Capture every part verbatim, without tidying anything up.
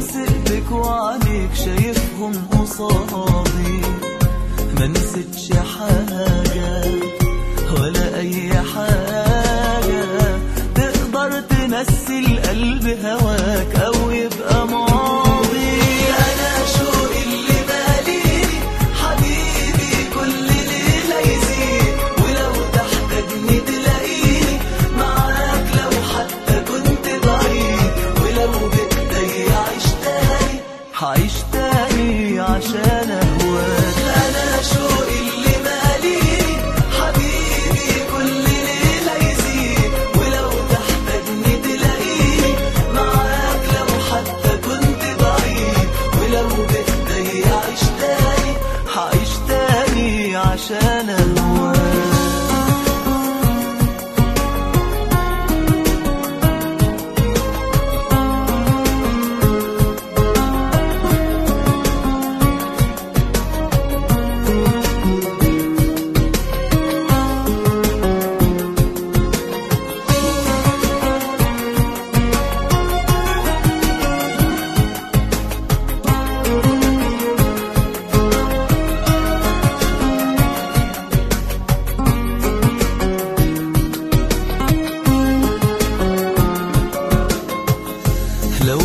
واثق بك وعليك شايفهم قصادي، ما نسيتش حاجة ولا أي حاجة تقدر تنسي القلب هواك أو يبقى ماضي. أنا شوقي اللي ماليني حبيبي كل ليلة يزيد، ولو تحتاجني تلاقيني معاك لو حتى كنت بعيد، ولو بدي أعيش تاني هعيش تاني عشان أهواك. أنا شوقي اللي ماليني حبيبي كل ليلة يزيد، ولو تحتاجني تلاقيني معاك لو حتى كنت بعيد، ولو بدي أعيش تاني هعيش تاني عشان أهواك. لو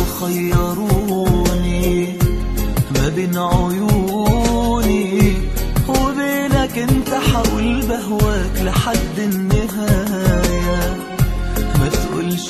خيروني ما بين عيوني وبينك انت حاول بهواك لحد النهاية، ما تقولش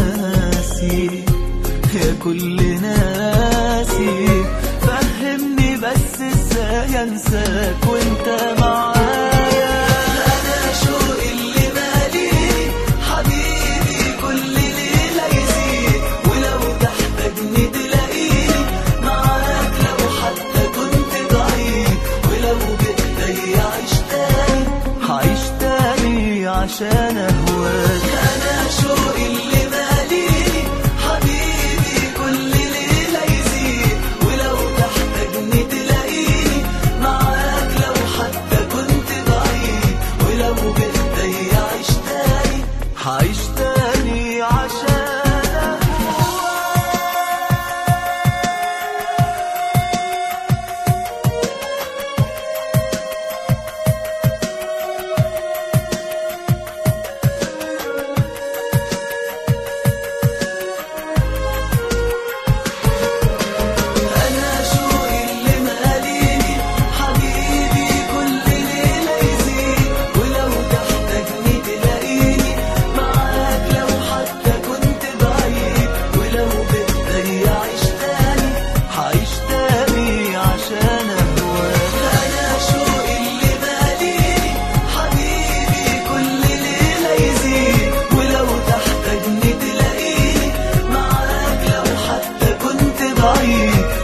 ناسي يا كل ناسي، فهمني بس ازاي انساك وانت معايا. انا شوقي اللي ماليني حبيبي كل ليلة يزيد، ولو تحتاجني تلاقيني معاك لو حتى كنت بعيد، ولو بدي أعيش تاني هعيش تاني عشان أهواك. أنا شوقي اللي ماليني حبيبي كل ليلة يزيد، ولو تحتاجني تلاقيني معاك لو حتى كنت بعيد، ولو بدي أعيش تاني هعيش تاني عشان بعيد